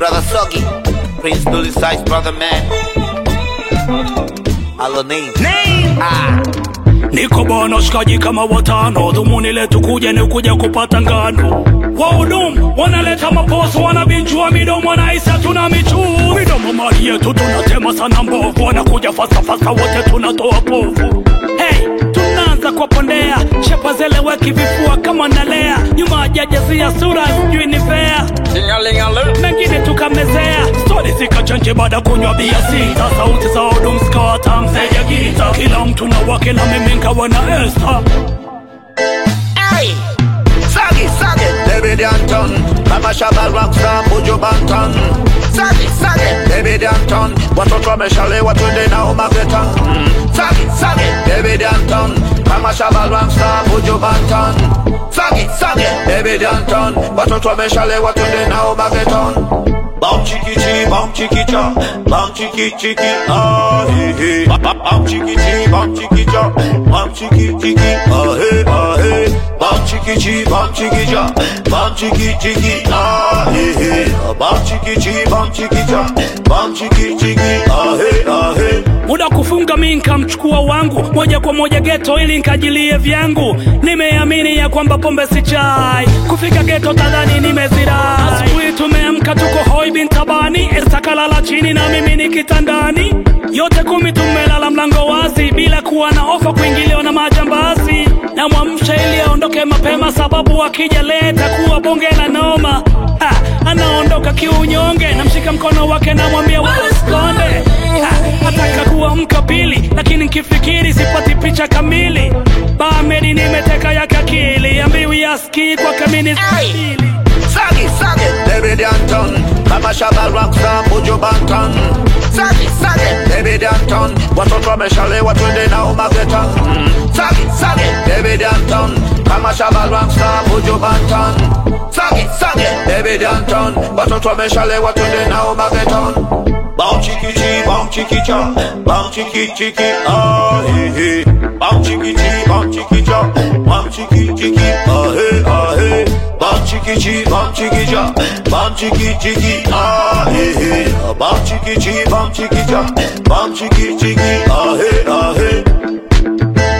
Brother Soggy, Prince Dully Size, brother man. Hello name. Niko bwana shikaji kama watano, dhumuni letu kuja ni kuja kupata ngano. Wahudumu wanaleta maposo, wanabinjua midomo, wanaisa tuna michuu. Midomo mali yetu tunatema sana mbovu, wanakuja fasa fasa wote tunatoa povu. Hey, tunaanza kwa pondea, shepa zeleweki vifua kama nalea. Nyuma hajajazia sura sijui ni fair, mengine tukamezea. Story zikachanje baada kunywa bia sita, sauti za wahudumu zikawa tamu zaidi ya gita. Kila mtu na wake na mimi nikawa na Esther. Hey, Soggy, David Anton, kama Shabba Rockstar, Buju Banton. Soggy, David Anton, watoto wameshalewa twende nao Magetan. Soggy, David Anton, kama Shabba Rockstar, Buju Banton. Soggy, David Anton, watoto wameshalewa twende nao Magetan. Bam chiki chi, bam chiki cha, bam chiki chiki, ah he he. Bam chiki chi, bam chiki cha, bam chiki chiki, ah he ah he. Bam chiki chi, bam chiki cha, bam chiki chiki, ah he he. Bam chiki chi, bam chiki cha, bam chiki chiki, ah he ah he. Muda kufunga mimi nikamchukua wangu moja kwa moja ghetto ili nikajilie vyangu. Nimeamini ya kwamba pombe si chai, kufika ghetto tadhani nimezirai. Asubuhi tumeamka tuko hoi bin tabani, Esther kalala chini na mimi ni kitandani. Yote 10 tumelala mlango wazi, bila kuwa na ofa kuingiliwa na majambazi. Na mwamsha ili aondoke mapema, sababu akija leta kuwa bonge la noma. Anaondoka kiunyonge, namshika mkono wake na mwambia usikonde. Ataka kuwa mkapili, lakini nikifikiri sipati picha kamili. Bamedi nimeteka ya kakili, ambiwi yaski kwa kamini stili. Soggy, David Anton, kama Shabba Rockstar, Buju Banton. Soggy, David Anton, watoto wameshalewa twende nao Magetan. Soggy, David Anton, kama Shabba Rockstar, Buju Banton. Soggy, David Anton, watoto wameshalewa twende nao Magetan. Bam chiki chi, bam chiki cha, bam chiki chiki, ah he he. Bam chiki chi, bam chiki cha, bam chiki chiki, ah he ah he. Bam chiki chi, bam chiki cha, bam chiki chiki, ah he he. Bam chiki chi, bam chiki cha, bam chiki chiki, ah he ah he.